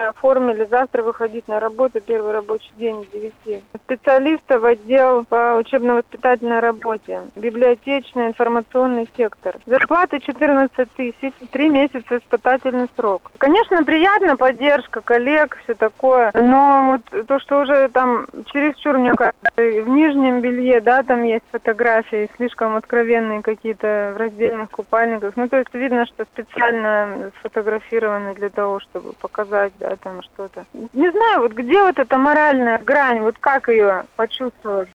оформили завтра выходить на работу, первый рабочий день с 9. Специалиста в отдел по учебно-воспитательной работе, библиотечный информационный сектор. Зарплата 14 тысяч, 3 месяца испытательный срок. Конечно, приятно, поддержка коллег, все такое, но вот то, что уже там чересчур, мне кажется, в нижнем белье, да, там есть фотографии, слишком откровенные какие-то в раздельных купальниках. Ну, то есть видно, что специально сфотографированы для того, чтобы показать, да, там что-то. Не знаю, вот где вот эта моральная грань, вот как ее почувствовать?